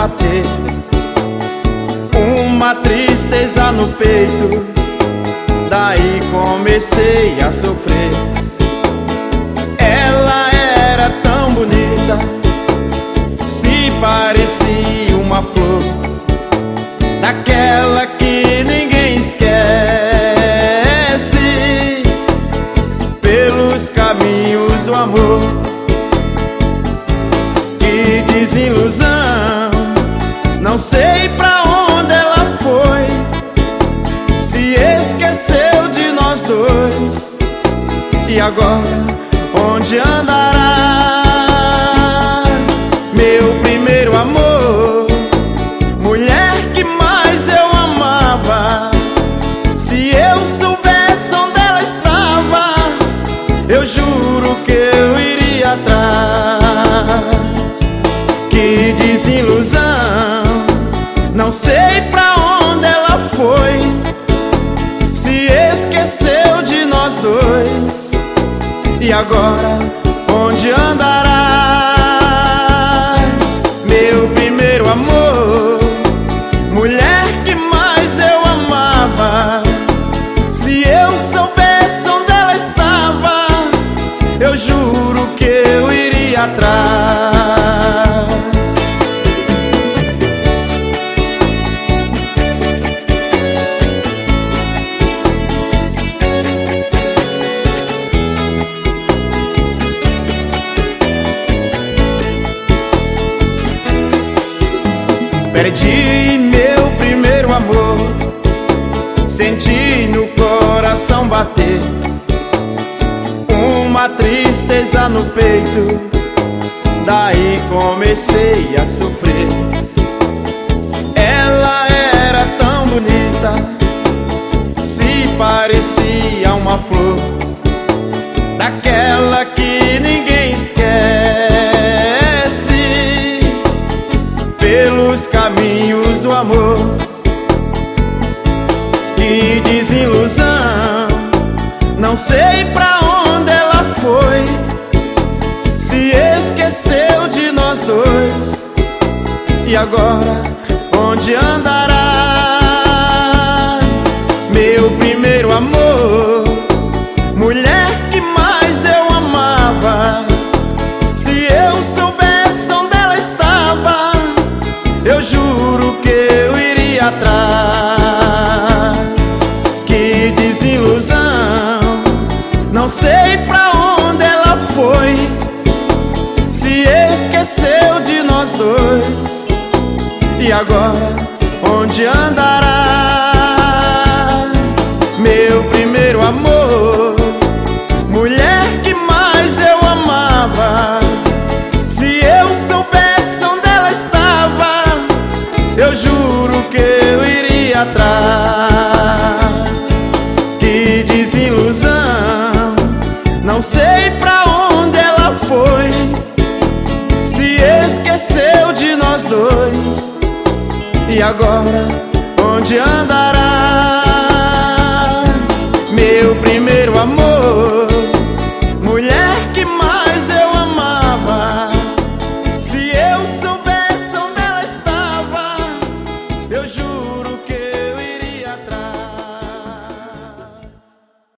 bater, uma tristeza no peito. Daí comecei a sofrer. Ela era tão bonita, se parecia uma flor, daquela que ninguém esquece, pelos caminhos do amor. Que desilusão, não sei pra onde ela foi, se esqueceu de nós dois. E agora, onde andarás, meu primeiro amor, mulher que mais eu amava? Se eu soubesse onde ela estava, eu juro que eu iria atrás. Que desilusão, não sei pra onde ela foi, se esqueceu de nós dois. E agora, onde andarás, meu primeiro amor, mulher que mais eu amava? Se eu soubesse onde ela estava, eu juro que eu iria atrás. Perdi meu primeiro amor, senti no coração bater, uma tristeza no peito. Daí comecei a sofrer. Ela era tão bonita, se parecia uma flor, daquela que ninguém esquece, pelos caminhos do amor. Que desilusão, não sei pra onde ela foi, se esqueceu de nós dois. E agora, onde andarás, meu primeiro amor, mulher que mais eu amava? Se eu soubesse onde ela estava, eu juro que eu iria atrás. Que desilusão, não sei pra onde ela foi, se esqueceu de nós dois. E agora, onde andarás, meu primeiro amor, mulher que mais eu amava? Se eu soubesse onde ela estava, eu juro que eu iria atrás. Que desilusão, não sei pra onde ela foi, se esqueceu de nós dois. E agora, onde andarás?